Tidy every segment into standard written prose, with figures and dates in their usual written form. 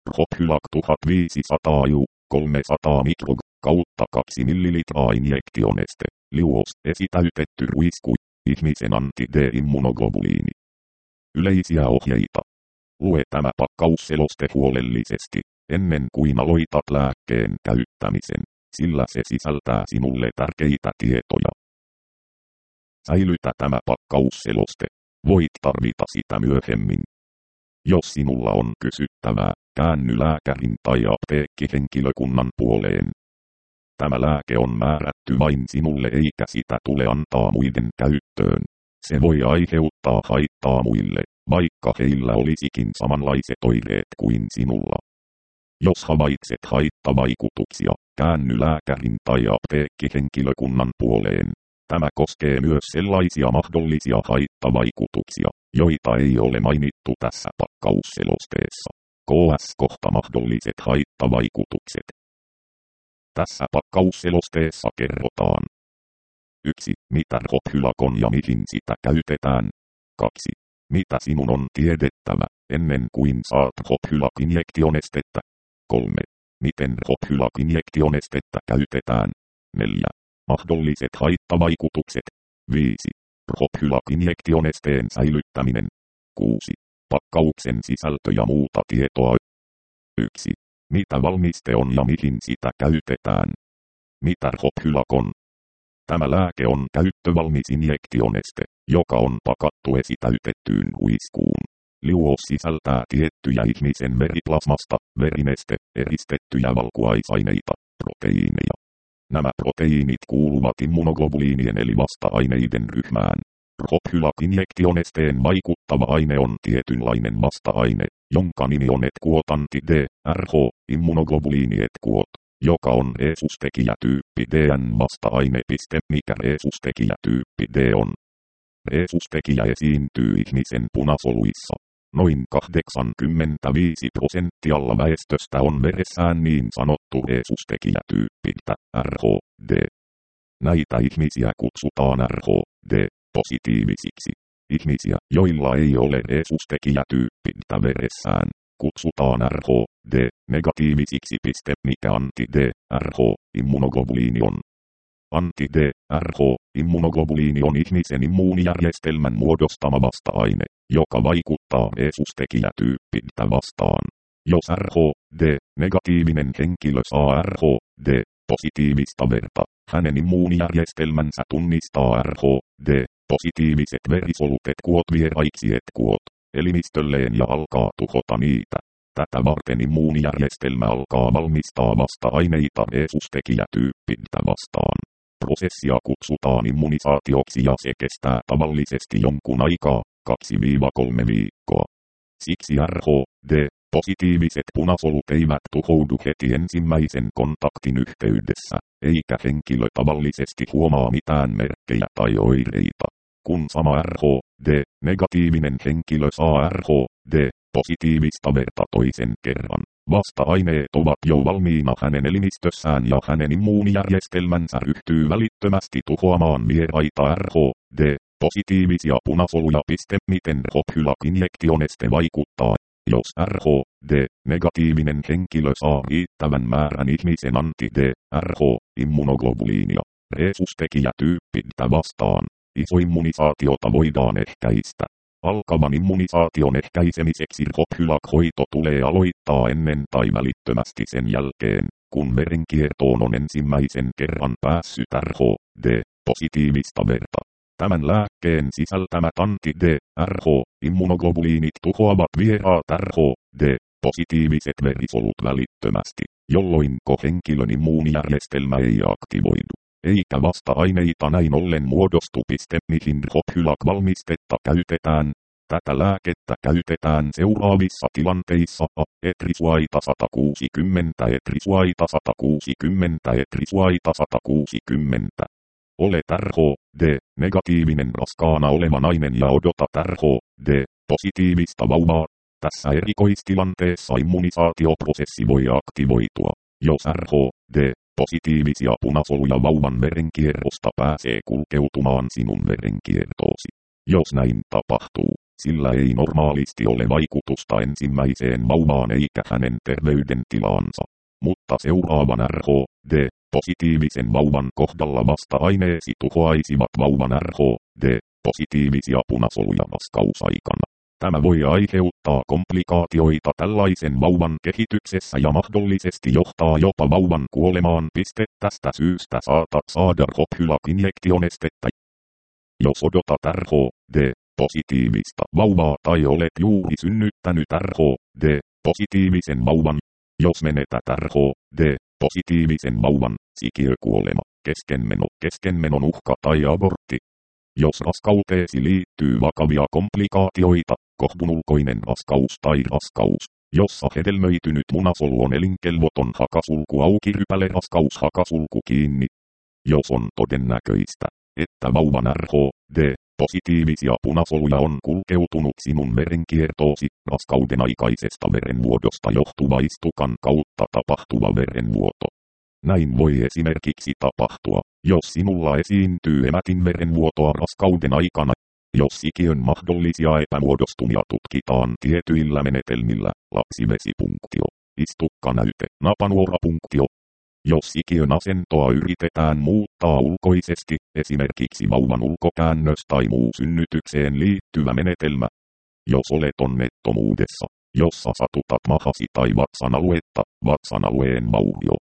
Rothylak 1500 ju, 300 mikrog, kautta 2 millilitraa injektioneste, liuos, esitäytetty ruisku, ihmisen anti-D-immunoglobuliini. Yleisiä ohjeita. Lue tämä pakkausseloste huolellisesti, ennen kuin aloitat lääkkeen käyttämisen, sillä se sisältää sinulle tärkeitä tietoja. Säilytä tämä pakkausseloste. Voit tarvita sitä myöhemmin. Jos sinulla on kysyttävää, käänny lääkärin tai apteekkihenkilökunnan puoleen. Tämä lääke on määrätty vain sinulle eikä sitä tule antaa muiden käyttöön. Se voi aiheuttaa haittaa muille, vaikka heillä olisikin samanlaiset oireet kuin sinulla. Jos havaitset haittavaikutuksia, käänny lääkärin tai apteekkihenkilökunnan puoleen. Tämä koskee myös sellaisia mahdollisia haittavaikutuksia, joita ei ole mainittu tässä pakkausselosteessa. KS kohta mahdolliset haittavaikutukset. Tässä pakkausselosteessa kerrotaan. 1. Mitä Rothylak on ja mihin sitä käytetään. 2. Mitä sinun on tiedettävä, ennen kuin saat Rothylak-injektionestettä. 3. Miten Rothylak-injektionestettä käytetään. 4. Mahdolliset haittavaikutukset. 5. Rothylak-injektionesteen säilyttäminen. 6. Pakkauksen sisältö ja muuta tietoa. 1. Mitä valmiste on ja mihin sitä käytetään. Mitä Rothylak on? Tämä lääke on käyttövalmis injektioneste, joka on pakattu esitäytettyyn ruiskuun. Liuos sisältää tiettyjä ihmisen veriplasmasta, verineste, eristettyjä valkuaisaineita, proteiineja. Nämä proteiinit kuuluvat immunoglobuliinien eli vasta-aineiden ryhmään. Rothylak-injektionesteen vaikuttava aine on tietynlainen vasta-aine, jonka nimi on etkuot anti-D-RH, immunoglobuliini etkuot, joka on rhesustekijätyyppi D:n vasta-aine. Mikä rhesustekijätyyppi D on? Rhesustekijä esiintyy ihmisen punasoluissa. Noin 85% väestöstä on veressään niin sanottu rhesustekijätyyppiltä RHD. Näitä ihmisiä kutsutaan RHD-positiivisiksi. Ihmisiä, joilla ei ole rhesustekijätyyppiltä veressään, kutsutaan RHD-negatiivisiksi. Mikä anti-D-RH-immunoglobuliini on? Anti-D-RH-immunoglobuliini on ihmisen immuunijärjestelmän muodostama vasta-aine, joka vaikuttaa rhesustekijätyyppiltä vastaan. Jos RHD-negatiivinen henkilö saa RHD-positiivista verta, hänen immuunijärjestelmänsä tunnistaa RHD-positiiviset verisolut etkuot vieraiksi etkuot elimistölleen ja alkaa tuhota niitä. Tätä varten immuunijärjestelmä alkaa valmistaa vasta-aineita rhesustekijätyyppiltä vastaan. Prosessia kutsutaan immunisaatioksi ja se kestää tavallisesti jonkun aikaa, 2-3 viikkoa. Siksi RHD-positiiviset punasolut eivät tuhoudu heti ensimmäisen kontaktin yhteydessä, eikä henkilö tavallisesti huomaa mitään merkkejä tai oireita. Kun sama RHD-negatiivinen henkilö saa RHD-positiivista verta toisen kerran, vasta-aineet ovat jo valmiina hänen elimistössään ja hänen immuunijärjestelmänsä ryhtyy välittömästi tuhoamaan vieraita RHD-positiivisia punasoluja. Miten Rothylak-injektioneste vaikuttaa? Jos RHD-negatiivinen henkilö saa riittävän määrän ihmisen anti-D-RH-immunoglobuliinia, rhesustekijätyyppiltä vastaan, isoimmunisaatiota voidaan ehkäistä. Alkavan immunisaation ehkäisemiseksi Rothylak-hoito tulee aloittaa ennen tai välittömästi sen jälkeen, kun verenkiertoon on ensimmäisen kerran päässyt RHD-positiivista verta. Tämän lääkkeen sisältämät anti-D-RH-immunoglobuliinit tuhoavat vieraat RHD-positiiviset verisolut välittömästi, jolloin henkilön immuunijärjestelmä ei aktivoidu, eikä vasta-aineita näin ollen muodostu. Mihin Rothylak-valmistetta käytetään? Tätä lääkettä käytetään seuraavissa tilanteissa: etrisuaita 160, etrisuaita 160, etrisuaita 160. Olet RHD-negatiivinen raskaana oleva nainen ja odotat RHD-positiivista vauvaa. Tässä erikoistilanteessa immunisaatioprosessi voi aktivoitua, jos RHD-positiivisia punasoluja vauvan verenkierrosta pääsee kulkeutumaan sinun verenkiertoosi. Jos näin tapahtuu, sillä ei normaalisti ole vaikutusta ensimmäiseen vauvaan eikä hänen terveydentilaansa. Mutta seuraavan RHD-positiivisen vauvan kohdalla vasta-aineesi tuhoaisivat vauvan RHD-positiivisia punasoluja raskausaikana. Tämä voi aiheuttaa komplikaatioita tällaisen vauvan kehityksessä ja mahdollisesti johtaa jopa vauvan kuolemaan. Tästä syystä saatat saada Rohylac-injektionestettä. Jos odotat RHD-positiivista vauvaa tai olet juuri synnyttänyt RHD-positiivisen vauvan, jos menetät RHD-positiivisen vauvan, sikiökuolema, keskenmenon uhka tai abortti. Jos raskauteesi liittyy vakavia komplikaatioita, kohdunulkoinen raskaus tai raskaus, jossa hedelmöitynyt munasolu on elinkelvoton, hakasulku auki, rypäleraskaus, hakasulku kiinni. Jos on todennäköistä, että vauvan RHD-positiivisia punasoluja on kulkeutunut sinun verenkiertoosi, raskauden aikaisesta verenvuodosta johtuva istukan kautta tapahtuva verenvuoto. Näin voi esimerkiksi tapahtua, jos sinulla esiintyy emätin verenvuotoa raskauden aikana. Jos sikiön mahdollisia epämuodostumia tutkitaan tietyillä menetelmillä, lapsivesipunktio, istukkanäyte, napanuorapunktio. Jos sikiön asentoa yritetään muuttaa ulkoisesti, esimerkiksi vauvan ulkokäännös tai muu synnytykseen liittyvä menetelmä. Jos olet onnettomuudessa, jossa satutat mahasi tai vatsan alueen vaurio.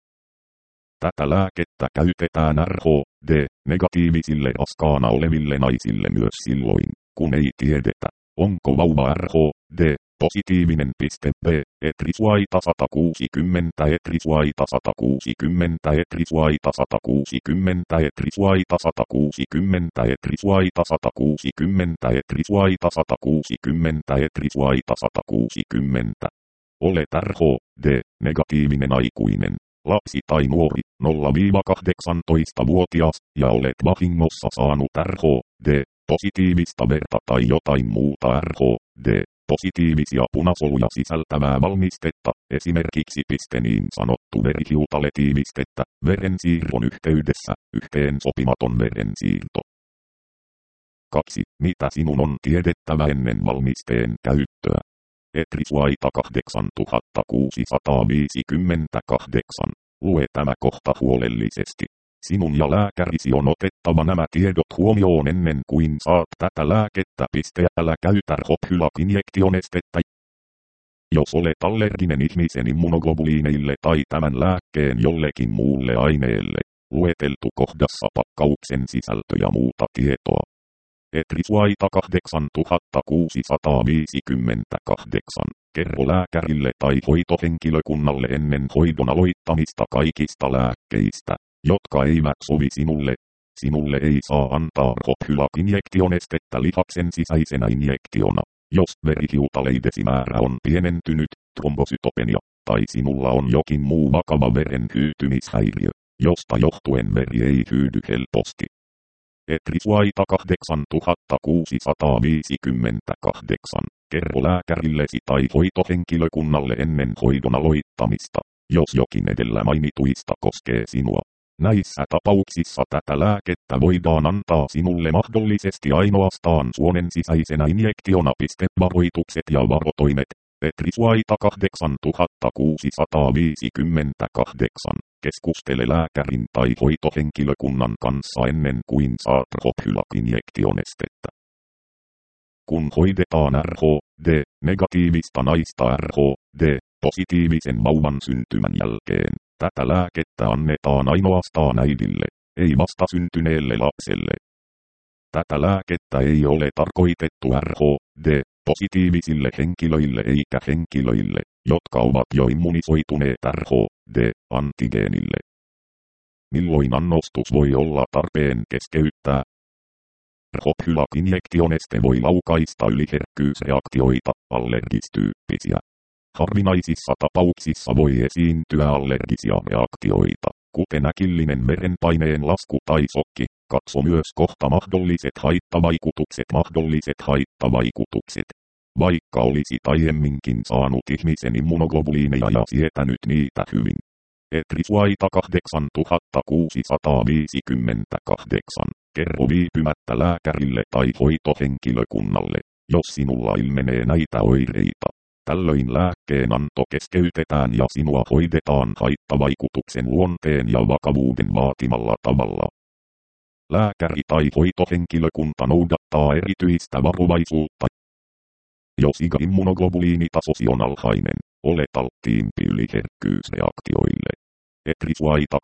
Tätä lääkettä käytetään RHD-negatiivisille raskaana oleville naisille myös silloin, kun ei tiedetä, onko vauva RHD-positiivinen. B. Etrisuaita 160, Etrisuaita 160, Etrisuaita 160, Etrisuaita 160, Etrisuaita 160, Etrisuaita 160, Etrisuaita 160. Olet RHD-negatiivinen aikuinen. Lapsi tai nuori, 0-18-vuotias, ja olet vahingossa saanut RHD-positiivista verta tai jotain muuta RHD-positiivisia punasoluja sisältävää valmistetta, esimerkiksi niin sanottu verihiutaletiivistettä, verensiirron yhteydessä, yhteensopimaton verensiirto. 2. Mitä sinun on tiedettävä ennen valmisteen käyttöä? Etrisuaita 8658. Lue tämä kohta huolellisesti. Sinun ja lääkärisi on otettava nämä tiedot huomioon ennen kuin saat tätä lääkettä. Älä käytä Rohylac-injektionestettä. Jos olet allerginen ihmisen immunoglobuliineille tai tämän lääkkeen jollekin muulle aineelle, lueteltu kohdassa pakkauksen sisältö ja muuta tietoa. Etrisuaita 8658. Kerro lääkärille tai hoitohenkilökunnalle ennen hoidon aloittamista kaikista lääkkeistä, jotka eivät sovi sinulle. Sinulle ei saa antaa Rohylac-injektionestettä lihaksen sisäisenä injektiona, jos verihiutaleidesi määrä on pienentynyt, trombosytopenia, tai sinulla on jokin muu vakava veren hyytymishäiriö, josta johtuen veri ei hyydy helposti. Etrisuaita 8658. Kerro lääkärillesi tai hoitohenkilökunnalle ennen hoidon aloittamista, jos jokin edellä mainituista koskee sinua. Näissä tapauksissa tätä lääkettä voidaan antaa sinulle mahdollisesti ainoastaan suonen sisäisenä injektiona. Varoitukset ja varotoimet. Etrisuaita 8658. Keskustele lääkärin tai hoitohenkilökunnan kanssa ennen kuin saat Rohylac-injektionestettä. Kun hoidetaan RHD-negatiivista naista RHD-positiivisen vauvan syntymän jälkeen, tätä lääkettä annetaan ainoastaan äidille, ei vastasyntyneelle lapselle. Tätä lääkettä ei ole tarkoitettu RHD-positiivisille henkilöille eikä henkilöille, jotka ovat jo immunisoituneet RHD-antigeenille. Milloin annostus voi olla tarpeen keskeyttää? Rohylac-injektioneste voi laukaista yliherkkyysreaktioita, allergistyyppisiä. Harvinaisissa tapauksissa voi esiintyä allergisia reaktioita, kuten äkillinen verenpaineen lasku tai sokki. Katso myös kohta mahdolliset haittavaikutukset. Vaikka olisi aiemminkin saanut ihmisen immunoglobuliineja ja sietänyt niitä hyvin. Etrisuaita 8658. Kerro viipymättä lääkärille tai hoitohenkilökunnalle, jos sinulla ilmenee näitä oireita. Tällöin lääkkeen anto keskeytetään ja sinua hoidetaan haittavaikutuksen luonteen ja vakavuuden vaatimalla tavalla. Lääkäri tai hoitohenkilökunta noudattaa erityistä varovaisuutta. Jos IgA-immunoglobuliinitasosi on alhainen, olet alttiimpi yliherkkyysreaktioille. Etrisuaita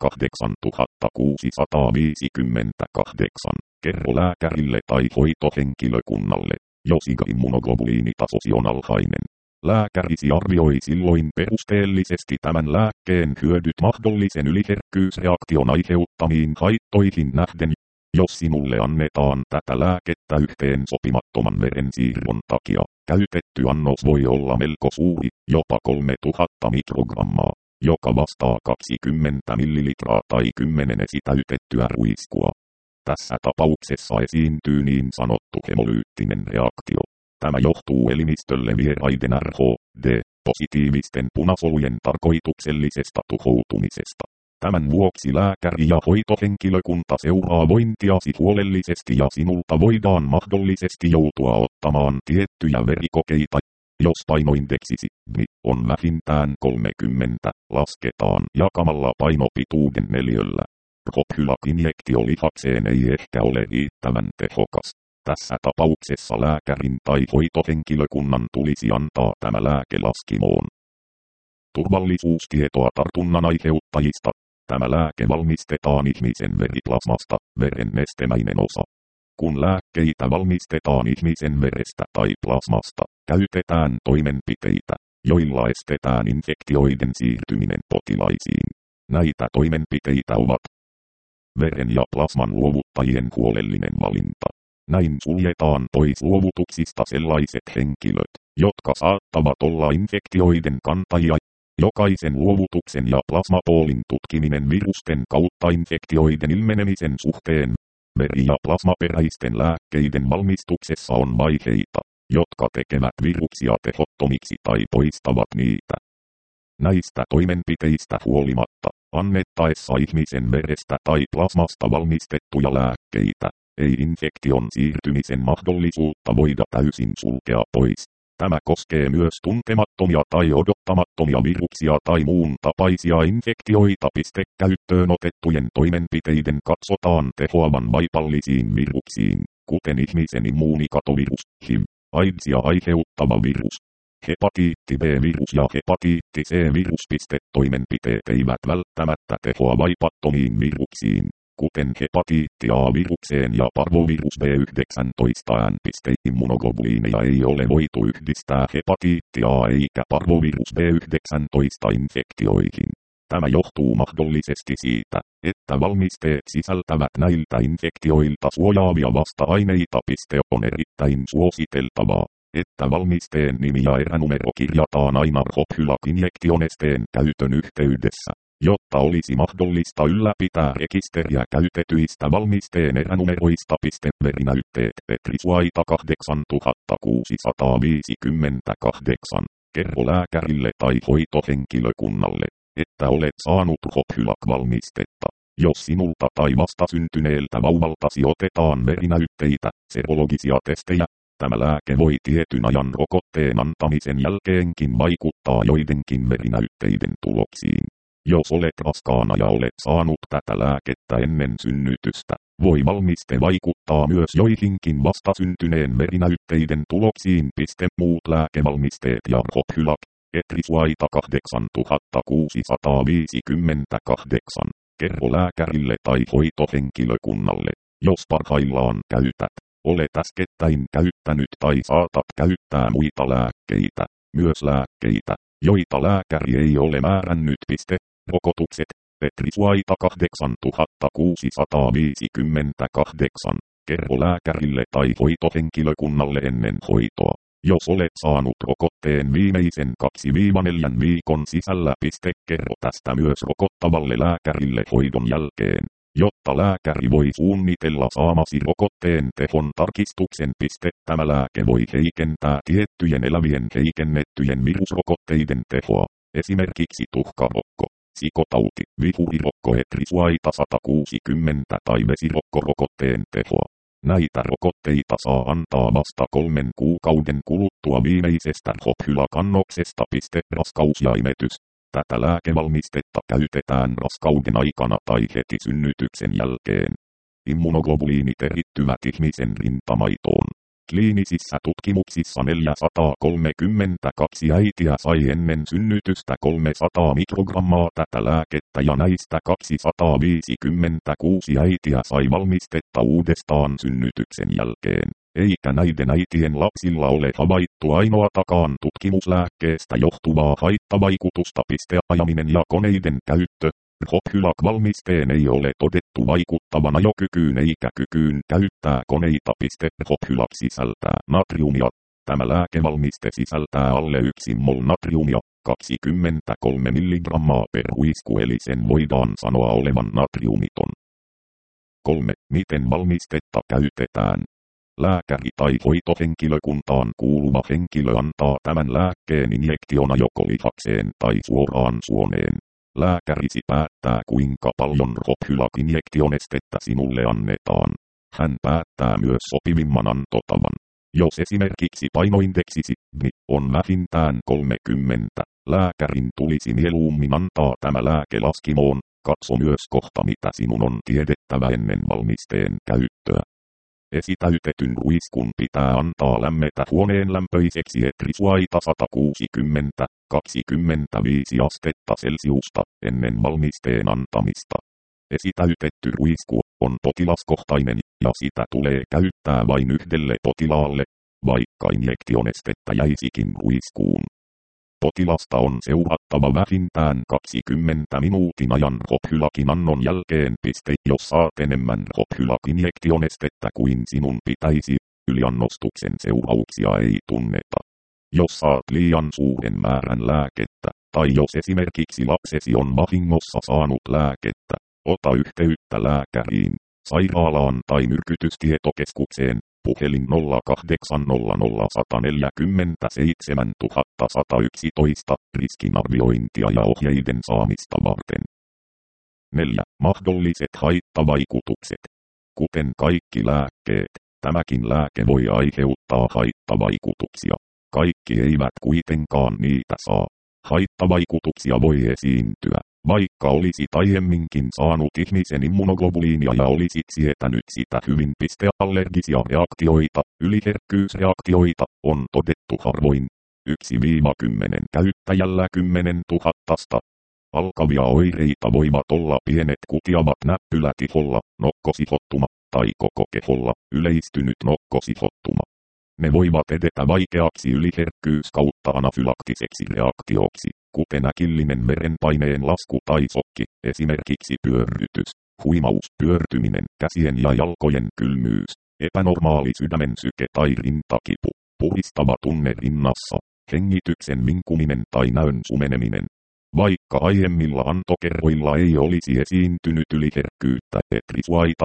8658. Kerro lääkärille tai hoitohenkilökunnalle, jos IgA-immunoglobuliinitasosi on alhainen. Lääkärisi arvioi silloin perusteellisesti tämän lääkkeen hyödyt mahdollisen yliherkkyysreaktion aiheuttamiin haittoihin nähden. Jos sinulle annetaan tätä lääkettä yhteen sopimattoman verensiirron takia, käytetty annos voi olla melko suuri, jopa 3000 mikrogrammaa, joka vastaa 20 millilitraa tai 10 esitäytettyä ruiskua. Tässä tapauksessa esiintyy niin sanottu hemolyyttinen reaktio. Tämä johtuu elimistölle vieraiden Rhd-positiivisten punasolujen tarkoituksellisesta tuhoutumisesta. Tämän vuoksi lääkäri ja hoitohenkilökunta seuraa vointiasi huolellisesti ja sinulta voidaan mahdollisesti joutua ottamaan tiettyjä verikokeita. Jos painoindeksisi on vähintään 30, lasketaan jakamalla painopituuden neliöllä. Prophylac-injektio lihakseen ei ehkä ole riittävän tehokas. Tässä tapauksessa lääkärin tai hoitohenkilökunnan tulisi antaa tämä lääke laskimoon. Turvallisuustietoa tartunnan aiheuttajista. Tämä lääke valmistetaan ihmisen veriplasmasta, veren nestemäinen osa. Kun lääkkeitä valmistetaan ihmisen verestä tai plasmasta, käytetään toimenpiteitä, joilla estetään infektioiden siirtyminen potilaisiin. Näitä toimenpiteitä ovat veren ja plasman luovuttajien huolellinen valinta. Näin suljetaan pois luovutuksista sellaiset henkilöt, jotka saattavat olla infektioiden kantajia. Jokaisen luovutuksen ja plasmapoolin tutkiminen virusten kautta infektioiden ilmenemisen suhteen. Veri- ja plasmaperäisten lääkkeiden valmistuksessa on vaiheita, jotka tekevät viruksia tehottomiksi tai poistavat niitä. Näistä toimenpiteistä huolimatta, annettaessa ihmisen verestä tai plasmasta valmistettuja lääkkeitä, ei infektion siirtymisen mahdollisuutta voida täysin sulkea pois. Tämä koskee myös tuntemattomia tai odottamattomia viruksia tai muun tapaisia infektioita. Käyttöön otettujen toimenpiteiden katsotaan tehoavan vaipallisiin viruksiin, kuten ihmisen immuunikatovirus, HIV, AIDSia aiheuttava virus, hepatiitti B-virus ja hepatiitti C-virus. Toimenpiteet eivät välttämättä tehoa vaipattomiin viruksiin, kuten hepatiitti A-virukseen ja parvovirus B19. Immunoglobuliineja ei ole voitu yhdistää hepatiitti A eikä parvovirus B19-infektioihin. Tämä johtuu mahdollisesti siitä, että valmisteet sisältävät näiltä infektioilta suojaavia vasta-aineita. On erittäin suositeltavaa, että valmisteen nimi ja eränumero kirjataan aina Prophylac-injektionesteen käytön yhteydessä, jotta olisi mahdollista ylläpitää rekisteriä käytetyistä valmisteen eränumeroista. Verinäytteet Etrisuaita 8658. Kerro lääkärille tai hoitohenkilökunnalle, että olet saanut Prophylac-valmistetta. Jos sinulta tai vastasyntyneeltä vauvaltasi otetaan verinäytteitä, serologisia testejä, tämä lääke voi tietyn ajan rokotteen antamisen jälkeenkin vaikuttaa joidenkin verinäytteiden tuloksiin. Jos olet raskaana ja olet saanut tätä lääkettä ennen synnytystä, voi valmiste vaikuttaa myös joihinkin vastasyntyneen verinäytteiden tuloksiin. Muut lääkevalmisteet ja Prophylac, Etrisuaita 8658. Kerro lääkärille tai hoitohenkilökunnalle, jos parhaillaan käytät, olet äskettäin käyttänyt tai saatat käyttää muita lääkkeitä, myös lääkkeitä, joita lääkäri ei ole määrännyt. Rokotukset, Etrisuaita 8658. Kerro lääkärille tai hoitohenkilökunnalle ennen hoitoa, jos olet saanut rokotteen viimeisen 2-4 viikon sisällä. Kerro tästä myös rokottavalle lääkärille hoidon jälkeen, jotta lääkäri voi suunnitella saamasi rokotteen tehon tarkistuksen. Tämä lääke voi heikentää tiettyjen elävien heikennettyjen virusrokotteiden tehoa, esimerkiksi tuhkarokko, sikotauti, vihurirokko Etrisuaita 160 tai vesirokkorokotteen tehoa. Näitä rokotteita saa antaa vasta 3 kuukauden kuluttua viimeisestä Rhodhyla-kannoksesta. Raskaus ja imetys. Tätä lääkevalmistetta käytetään raskauden aikana tai heti synnytyksen jälkeen. Immunoglobuliinit erittyvät ihmisen rintamaitoon. Kliinisissä tutkimuksissa 432 äitiä sai ennen synnytystä 300 mikrogrammaa tätä lääkettä ja näistä 256 äitiä sai valmistetta uudestaan synnytyksen jälkeen. Eikä näiden äitien lapsilla ole havaittu ainoatakaan tutkimuslääkkeestä johtuvaa haittavaikutusta. Ajaminen ja koneiden käyttö. Rhodhyla-valmisteen ei ole todettu vaikuttavana jo kykyyn eikä kykyyn käyttää koneita. Rhodhyla sisältää natriumia. Tämä lääkevalmiste sisältää alle 1 mol natriumia, 23 mg per huisku, eli sen voidaan sanoa olevan natriumiton. 3. Miten valmistetta käytetään? Lääkäri tai hoitohenkilökuntaan kuuluva henkilö antaa tämän lääkkeen injektiona joko lihakseen tai suoraan suoneen. Lääkärisi päättää, kuinka paljon Rhodhyla-injektionestettä sinulle annetaan. Hän päättää myös sopivimman antotavan. Jos esimerkiksi painoindeksisi on vähintään 30, lääkärin tulisi mieluummin antaa tämä lääke laskimoon. Katso myös kohta, mitä sinun on tiedettävä ennen valmisteen käyttöä. Esitäytetyn ruiskun pitää antaa lämmetä huoneen lämpöiseksi etrisuaita 160–25 astetta celsiusta ennen valmisteen antamista. Esitäytetty ruisku on potilaskohtainen ja sitä tulee käyttää vain yhdelle potilaalle, vaikka injektionestettä jäisikin ruiskuun. Potilasta on seurattava vähintään 20 minuutin ajan Rhodhylakin annon jälkeen. Jos saat enemmän Rhodhyla-injektionestettä kuin sinun pitäisi, yliannostuksen seurauksia ei tunneta. Jos saat liian suuren määrän lääkettä, tai jos esimerkiksi lapsesi on vahingossa saanut lääkettä, ota yhteyttä lääkäriin, sairaalaan tai myrkytystietokeskukseen. Puhelin 0800 147 111, riskinarviointia ja ohjeiden saamista varten. 4. Mahdolliset haittavaikutukset. Kuten kaikki lääkkeet, tämäkin lääke voi aiheuttaa haittavaikutuksia. Kaikki eivät kuitenkaan niitä saa. Haittavaikutuksia voi esiintyä, vaikka olisit aiemminkin saanut ihmisen immunoglobuliinia ja olisit sietänyt sitä hyvin. Allergisia reaktioita, yliherkkyysreaktioita, on todettu harvoin. 1–10 käyttäjällä 10 000. Alkavia oireita voivat olla pienet kutiavat näppylät iholla, nokkosihottuma, tai koko keholla, yleistynyt nokkosihottuma. Ne voivat edetä vaikeaksi yliherkkyys kautta anafylaktiseksi reaktioksi, kuten äkillinen verenpaineen lasku tai sokki, esimerkiksi pyörrytys, huimaus, pyörtyminen, käsien ja jalkojen kylmyys, epänormaali sydämen syke tai rintakipu, puhistava tunne rinnassa, hengityksen vinkuminen tai näön sumeneminen. Vaikka aiemmilla antokerroilla ei olisi esiintynyt yliherkkyyttä, etrisuaita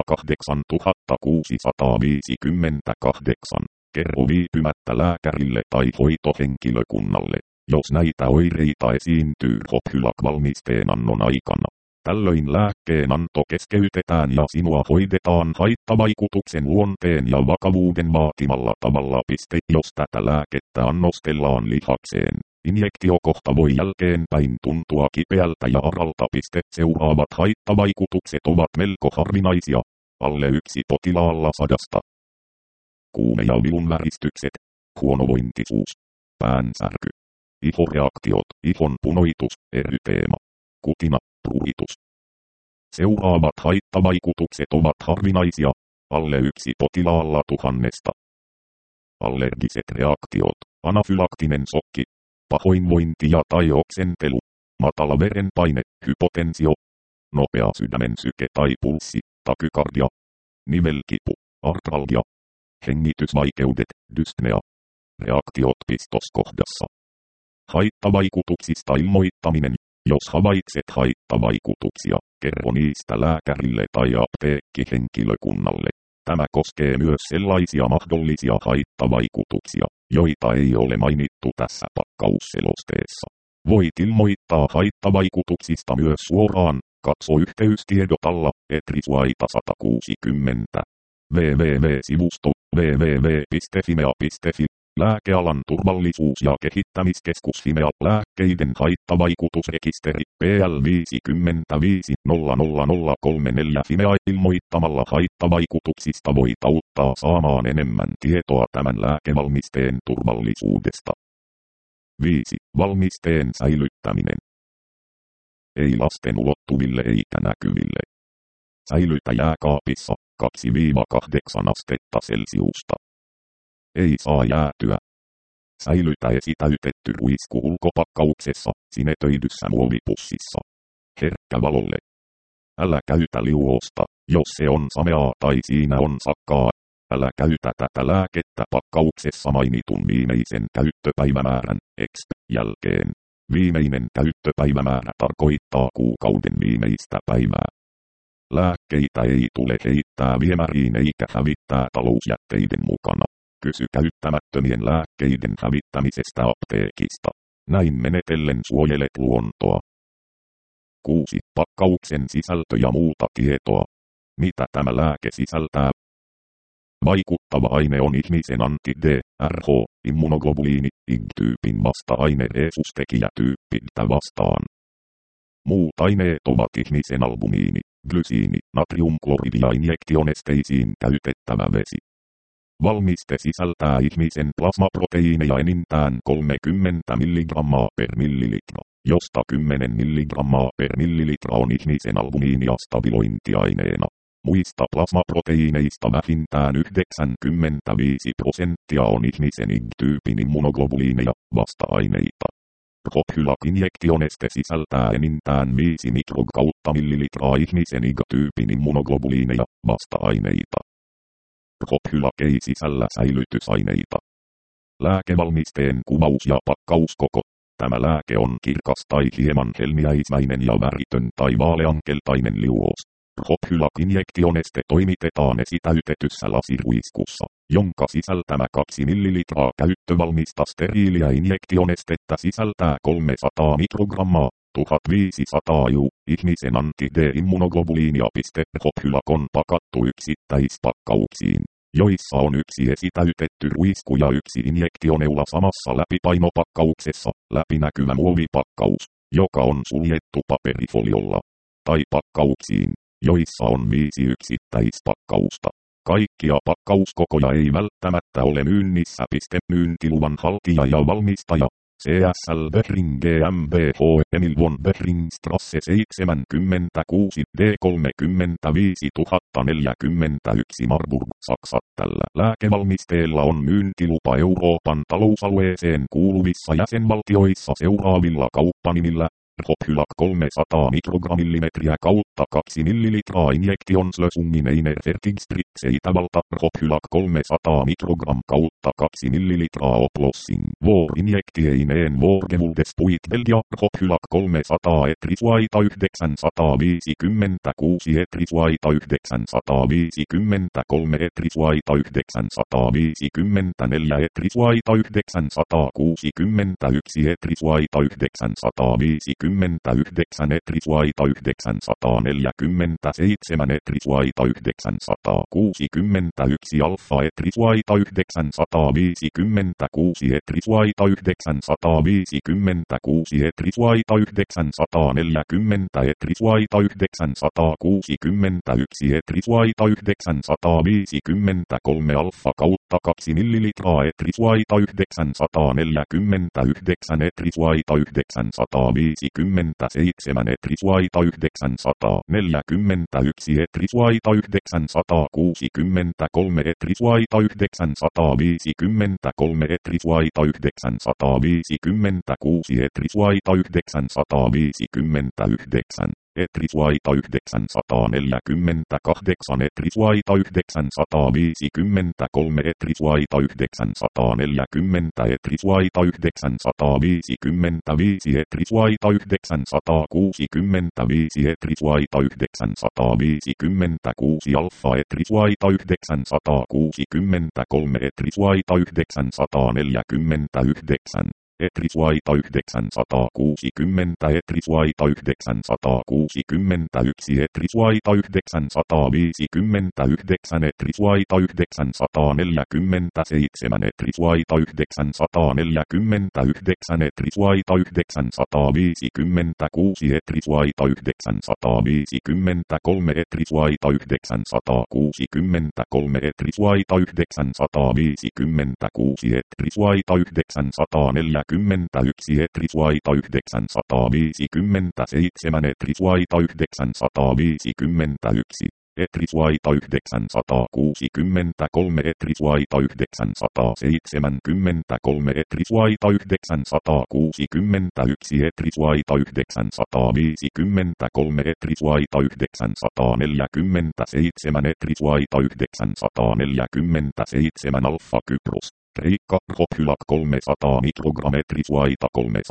8658, kerro viipymättä lääkärille tai hoitohenkilökunnalle, jos näitä oireita esiintyy Rhodhyla-valmisteen annon aikana. Tällöin lääkkeen anto keskeytetään ja sinua hoidetaan haittavaikutuksen luonteen ja vakavuuden vaatimalla tavalla. Jos tätä lääkettä annostellaan lihakseen, injektiokohta voi jälkeenpäin tuntua kipeältä ja aralta. Seuraavat haittavaikutukset ovat melko harvinaisia, alle 1 potilaalla 100. Kuume ja vilunväristykset, huonovointisuus, päänsärky, ihoreaktiot, ihon punoitus, eryteema, kutina, pruritus. Seuraavat haittavaikutukset ovat harvinaisia, alle 1 potilaalla 1000. Allergiset reaktiot, anafylaktinen sokki, pahoinvointi ja tai oksentelu, matala verenpaine, hypotensio, nopea sydämen syke tai pulssi, takykardia, nivelkipu, artralgia, hengitysvaikeudet, dyspnea, reaktiot pistoskohdassa. Haittavaikutuksista ilmoittaminen. Jos havaitset haittavaikutuksia, kerro niistä lääkärille tai apteekkihenkilökunnalle. Tämä koskee myös sellaisia mahdollisia haittavaikutuksia, joita ei ole mainittu tässä pakkausselosteessa. Voit ilmoittaa haittavaikutuksista myös suoraan. Katso yhteystiedot alla, etrisuaita 160. www.sivusto www.fimea.fi. Lääkealan turvallisuus- ja kehittämiskeskus Fimea. Lääkkeiden haittavaikutusrekisteri PL 55 Fimea. Ilmoittamalla haittavaikutuksista voit auttaa saamaan enemmän tietoa tämän lääkevalmisteen turvallisuudesta. 5. Valmisteen säilyttäminen. Ei lasten ulottuville eikä näkyville. Säilytä jääkaapissa 2-8 astetta Celsiusta. Ei saa jäätyä. Säilytä esitäytetty ruisku ulkopakkauksessa, sinetöidyssä muovipussissa. Herkkä valolle. Älä käytä liuosta, jos se on sameaa tai siinä on sakkaa. Älä käytä tätä lääkettä pakkauksessa mainitun viimeisen käyttöpäivämäärän, exp. jälkeen. Viimeinen käyttöpäivämäärä tarkoittaa kuukauden viimeistä päivää. Lääkkeitä ei tule heittää viemäriin eikä hävittää talousjätteiden mukana. Kysy käyttämättömien lääkkeiden hävittämisestä apteekista. Näin menetellen suojelet luontoa. 6. Pakkauksen sisältö ja muuta tietoa. Mitä tämä lääke sisältää? Vaikuttava aine on ihmisen anti-DRH, immunoglobuliini, IG-tyypin vasta-aine rhesustekijätyyppiltä vastaan. Muut aineet ovat ihmisen albumiini, glysiini, natriumkloridi ja injektionesteisiin käytettävä vesi. Valmiste sisältää ihmisen plasmaproteiineja enintään 30 mg per millilitra, josta 10 mg per millilitra on ihmisen albumiinia stabilointiaineena. Muista plasmaproteiineista vähintään 95% on ihmisen IG-tyypin immunoglobuliineja, vasta-aineita. Prophylac-injektioneste sisältää enintään 5 mikrog/millilitraa ihmisen IG-tyypin immunoglobuliineja, vasta-aineita. Prophylac ei sisällä säilytysaineita. Lääkevalmisteen kuvaus ja pakkauskoko. Tämä lääke on kirkas tai hieman helmiäismäinen ja väritön tai vaaleankeltainen liuos. Prophylac-injektioneste toimitetaan esitäytetyssä lasiruiskussa, jonka sisältämä 2 ml käyttövalmista steriiliä injektionestettä sisältää 300 mikrogrammaa, 1500 ju, ihmisen anti-D-immunoglobuliinia. Prophylac on pakattu yksittäispakkauksiin, joissa on yksi esitäytetty ruisku ja yksi injektioneula samassa läpipainopakkauksessa, läpinäkyvä muovipakkaus, joka on suljettu paperifoliolla, tai pakkauksiin, joissa on 5 yksittäispakkausta. Kaikkia pakkauskokoja ei välttämättä ole myynnissä. Myyntiluvan haltija ja valmistaja, CSL Behring GmbH, Emil von Behring Strasse 76 D35041 Marburg, Saksa. Tällä lääkevalmisteella on myyntilupa Euroopan talousalueeseen kuuluvissa jäsenvaltioissa seuraavilla kauppanimillä. Prophylac 300 mikrogramillimetriä kautta 2 millilitraa injektionslösungin einer Fertigspritze Itävalta. Prophylac 300 mikrogram kautta 2 millilitraa Oplossing Vor injektieineen Vorgevuldes Belgia. Prophylac 300 Etrisvaita 956 Etrisvaita 953 Etrisvaita 954 Etrisvaita 961 Etrisvaita 950 Etrisvaita 947 Etrisvaita 961 Alfa Etrisvaita 956 Etrisvaita 956 Etrisvaita 940 Etrisvaita 961 Etrisvaita 953 Alfa kautta 2 millilitraa Etrisvaita 949 Etrisvaita 950 7 Etrisvaita 941 Etrisvaita 963 Etrisvaita 953 Etrisvaita 956 Etrisvaita 959 Etrisvaita 948 Etrisvaita 953 Etrisvaita 940 Etrisvaita 955 Etrisvaita 965 Etrisvaita 956 Alfa Etrisvaita 963 Etrisvaita 949 Etrisuaita 960 Etrisuaita 961 Etrisuaita 959 Etrisuaita 947 Etrisuaita 949 Etrisuaita 956 Etrisuaita 953 Etrisuaita 963 Etrisuaita 956 Etrisuaita 941 Etrisuaita 957 Etrisuaita 951 Etrisuaita 963 Etrisuaita 973 Etrisuaita 961 Etrisuaita 953 Etrisuaita 947 Etrisuaita 947 Alfa Kypros Kreikka Rophylak 300 mikrogrammet Etrisuaita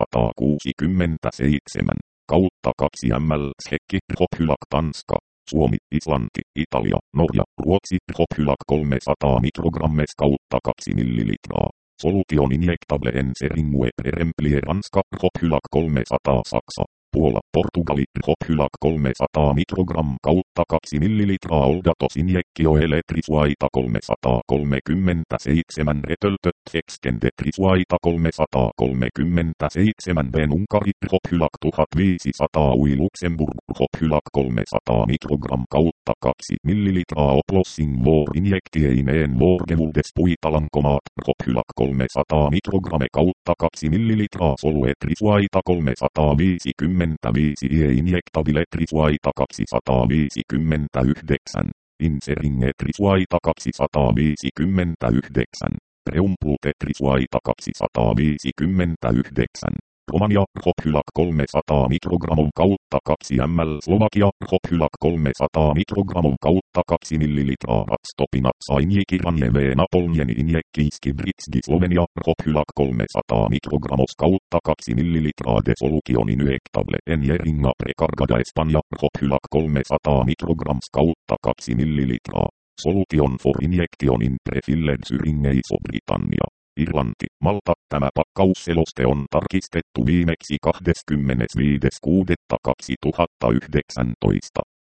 367 kautta 2 ml Tsekki Rophylak Tanska Suomi, Islanti, Italia, Norja, Ruotsi, Rophylak 300 mikrogrammes kautta 2 millilitraa. Solution injectable enseringue preremplie Ranska, Rophylak 300 Saksa, Puola, Portugali, Rophylak 300 mikrogram kautta 2 millilitraa Oldatos injekcio Etrisuaita 337 Retöltöt Extended Etrisuaita 337 Ben Unkari, Rophylak 1500 Ui Luxemburg, Rophylak 300 mikrogram kautta 2 millilitraa Oplossing War injektieineen Vorgevuldes Puitalankomaat, Rophylak 300 mikrogramme kautta 2 millilitraa Solu Etrisuaita 355 injectable Etrisuaita 259 Insering Etrisuaita 259 Preumplut Etrisuaita 259 Romania, Rophylak 300 mikrogramon kautta 2 ml Slovakia, Rophylak 300 mikrogramon kautta 2 millilitraa Ratstopina Sainjikiranjeve Napolnien injekkiiski Britski Slovenia, Rophylak 300 mikrogramos kautta 2 millilitraa Desolution injectable Enjeringa Precargada Espanja, Rophylak 300 mikrograms kautta 2 millilitraa Solution for injection in prefilled syringe Iso-Britannia. Irlanti, Malta, tämä pakkausseloste on tarkistettu viimeksi 25.6.2019.